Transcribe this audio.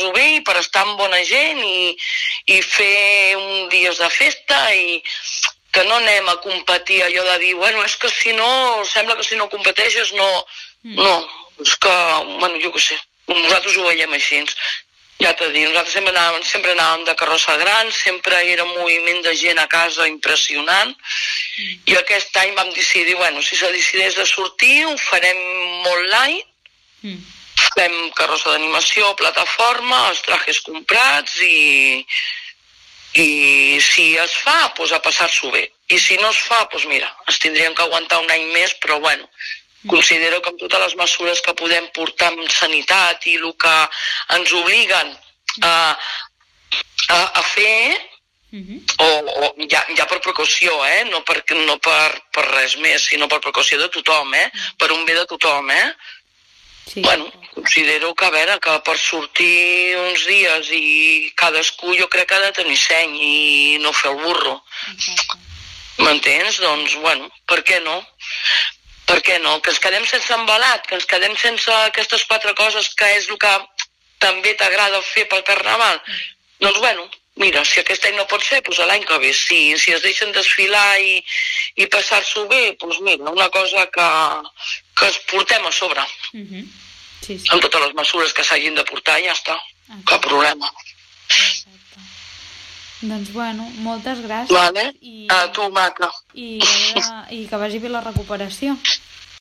passar-nos-ho bé i per estar amb bona gent i fer un dies de festa i que no anem a competir allò de dir, bueno, és que si no, sembla que si no competeixes no, és que, bueno, jo què sé, nosaltres ho veiem així. Ja t'ho dic, nosaltres sempre anàvem de carrossa gran, sempre era un moviment de gent a casa impressionant, i aquest any vam decidir, bueno, si se decideix de sortir, ho farem molt light, fem carrossa d'animació, plataforma, els trajes comprats i si es fa, doncs a passar-s'ho bé. I si no es fa, doncs mira, ens tindríem que aguantar un any més, però bueno, considero que amb totes les mesures que podem portar amb sanitat i el que ens obliguen a fer, o ja per precaució, no per res més, sinó per precaució de tothom, per un bé de tothom, bueno, considero que, a veure, que per sortir uns dies i cadascú jo crec que ha de tenir seny i no fer el burro. M'entens? Doncs, bueno, per què no? Per què no? Que ens quedem sense embalat, que ens quedem sense aquestes 4 coses que és el que també t'agrada fer pel Carnaval. Doncs, bueno, mira, si aquest any no pot ser, doncs l'any que ve sí. Si es deixen desfilar i passar-s'ho bé, doncs mira, una cosa que es portem a sobre. Amb totes les mesures que s'hagin de portar, ja està. Cap problema. Doncs bueno, moltes gràcies. Vale. A tu, maca. I que vagi bé la recuperació.